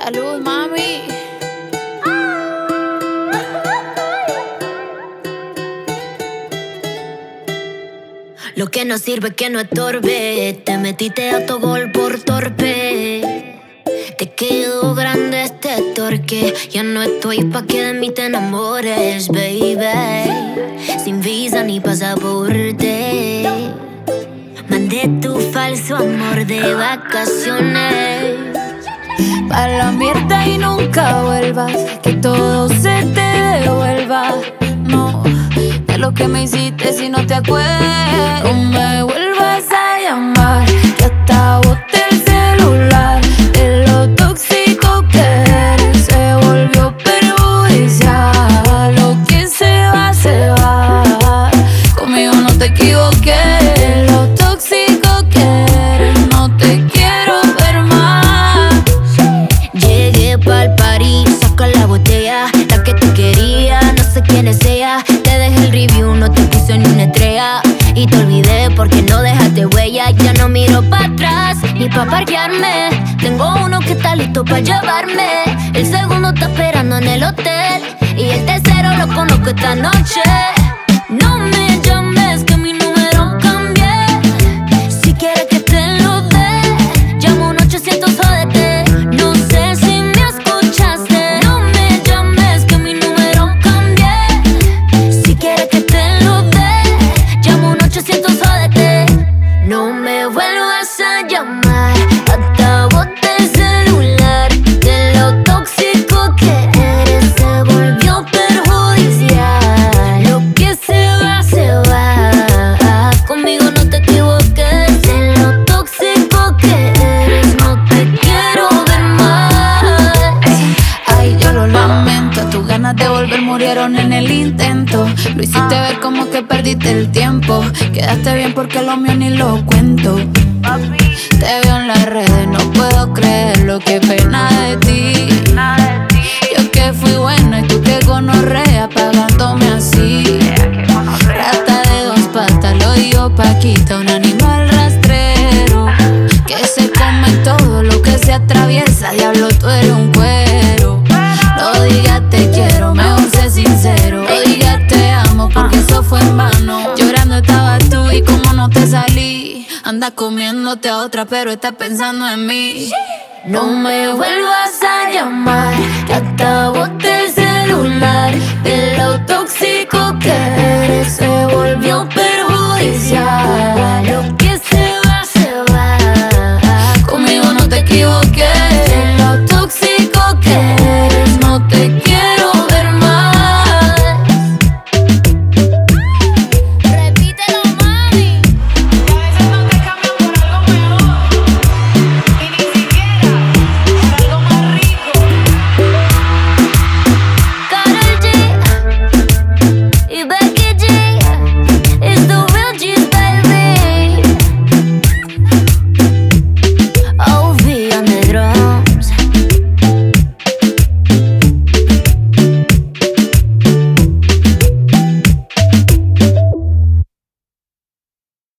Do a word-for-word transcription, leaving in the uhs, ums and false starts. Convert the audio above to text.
Salud, mami. Lo que no sirve que no estorbe. Te metiste a tu gol por torpe. Te quedó grande este torque. Ya no estoy pa' que de mí te enamores, baby. Sin visa ni pasaporte. Mandé tu falso amor de vacaciones. Pa' la mierda y nunca vuelvas. Que todo se te devuelva. No, de lo que me hiciste si no te acuerdas. No me vuelvas a llamar, que hasta boté el celular. De lo tóxico que eres se volvió perjudicial. Lo que se va, se va. Conmigo no te equivoqué. Lo tóxico que eres, no te quiero ver más. Llegué pa'l party, saca la botella. La que te quería, no sé quién es ella. Te dejé el review, no te puse ni una estrella. Y te olvidé porque no dejaste huella. Ya no miro pa' atrás, ni pa' parquearme. Tengo uno que está listo pa' llevarme. El segundo está esperando en el hotel. Y el tercero lo conozco esta noche. No me llames que mi número cambié. Si quieres que te lo dé, llamo un ochocientos jódete. No sé si me escuchaste. No me llames que mi número cambié. Si quieres que te lo dé, llamo un ochocientos jódete. No me vuelvas a llamar, hasta boté el celular. De lo tóxico que eres se volvió perjudicial. Lo que se va, se va. Conmigo no te equivoques. De lo tóxico que eres, no te quiero ver más. Ay, yo lo lamento. Tus ganas de volver murieron en el intento. Lo hiciste ver como que perdiste el tiempo. Quedaste bien porque lo mío ni lo cuento. Te veo en las redes, no puedo creerlo. Qué pena de ti. Yo que fui buena y tú que gonorrea pagándome así. Rata de dos patas, lo digo Paquita, un animal rastrero que se come todo lo que se atraviesa. Diablo, tú eres un cuero. No digas te quiero, mejor sé sincero. No digas te amo porque eso fue en vano. Llorando estabas tú y como no te salí. Andas comiéndote a otra pero estás pensando en mí. No me vuelvas a llamar, que hasta boté el celular. De lo tóxico que eres se volvió